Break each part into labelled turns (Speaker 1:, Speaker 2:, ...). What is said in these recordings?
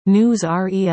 Speaker 1: News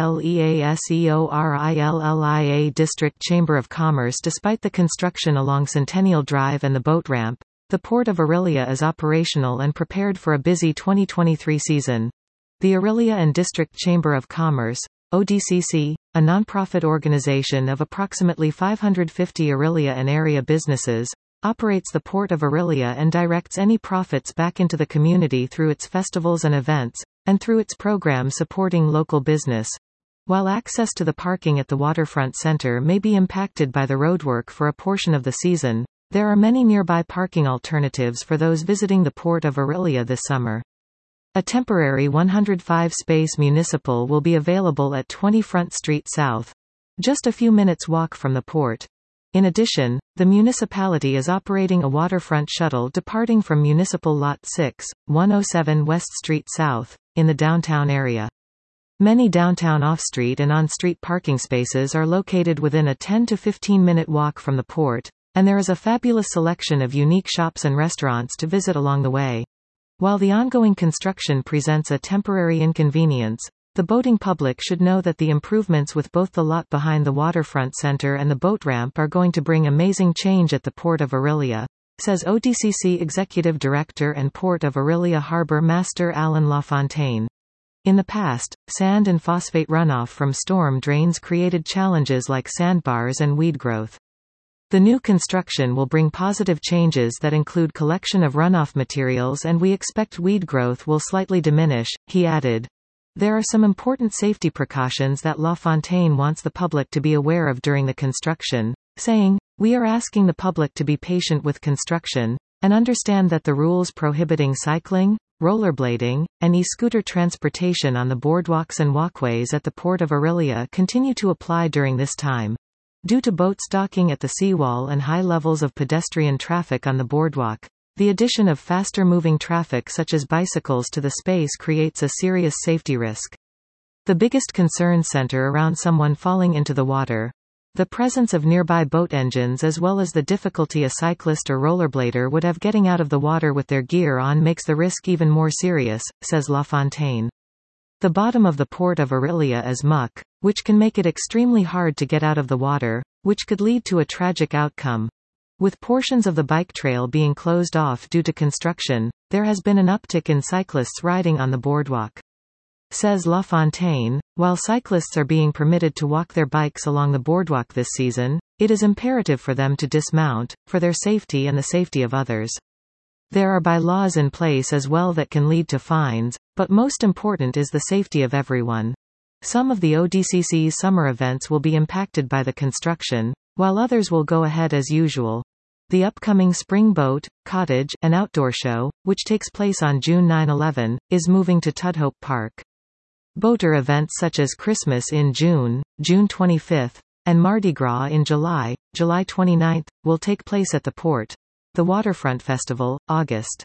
Speaker 1: RELEASEORILLIA District Chamber of Commerce. Despite the construction along Centennial Drive and the boat ramp, the Port of Orillia is operational and prepared for a busy 2023 season. The Orillia and District Chamber of Commerce, ODCC, a nonprofit organization of approximately 550 Orillia and area businesses, operates the Port of Orillia and directs any profits back into the community through its festivals and events, and through its program supporting local business. While access to the parking at the waterfront center may be impacted by the roadwork for a portion of the season, there are many nearby parking alternatives for those visiting the Port of Orillia this summer. A temporary 105-space municipal will be available at 20 Front Street South, just a few minutes walk from the port. In addition, the municipality is operating a waterfront shuttle departing from Municipal Lot 6, 107 West Street South, in the downtown area. Many downtown off-street and on-street parking spaces are located within a 10 to 15-minute walk from the port, and there is a fabulous selection of unique shops and restaurants to visit along the way. While the ongoing construction presents a temporary inconvenience, the boating public should know that the improvements with both the lot behind the waterfront center and the boat ramp are going to bring amazing change at the Port of Orillia, says ODCC Executive Director and Port of Orillia Harbor Master Alan LaFontaine. In the past, sand and phosphate runoff from storm drains created challenges like sandbars and weed growth. The new construction will bring positive changes that include collection of runoff materials, and we expect weed growth will slightly diminish, he added. There are some important safety precautions that LaFontaine wants the public to be aware of during the construction, saying, "We are asking the public to be patient with construction, and understand that the rules prohibiting cycling, rollerblading, and e-scooter transportation on the boardwalks and walkways at the Port of Orillia continue to apply during this time. Due to boats docking at the seawall and high levels of pedestrian traffic on the boardwalk, the addition of faster-moving traffic such as bicycles to the space creates a serious safety risk. The biggest concerns center around someone falling into the water. The presence of nearby boat engines as well as the difficulty a cyclist or rollerblader would have getting out of the water with their gear on makes the risk even more serious," says LaFontaine. The bottom of the Port of Orillia is muck, which can make it extremely hard to get out of the water, which could lead to a tragic outcome. With portions of the bike trail being closed off due to construction, there has been an uptick in cyclists riding on the boardwalk. Says LaFontaine, while cyclists are being permitted to walk their bikes along the boardwalk this season, it is imperative for them to dismount, for their safety and the safety of others. There are bylaws in place as well that can lead to fines, but most important is the safety of everyone. Some of the ODCC's summer events will be impacted by the construction, while others will go ahead as usual. The upcoming Spring Boat, Cottage, and Outdoor Show, which takes place on June 9-11, is moving to Tudhope Park. Boater events such as Christmas in June, June 25, and Mardi Gras in July, July 29, will take place at the port. The Waterfront Festival, August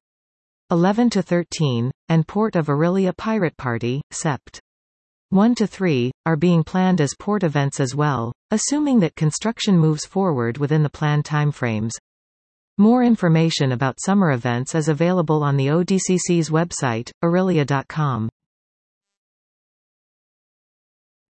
Speaker 1: 11 to 13, and Port of Orillia Pirate Party, Sept. 1 to 3, are being planned as port events as well, assuming that construction moves forward within the planned timeframes. More information about summer events is available on the ODCC's website, orillia.com.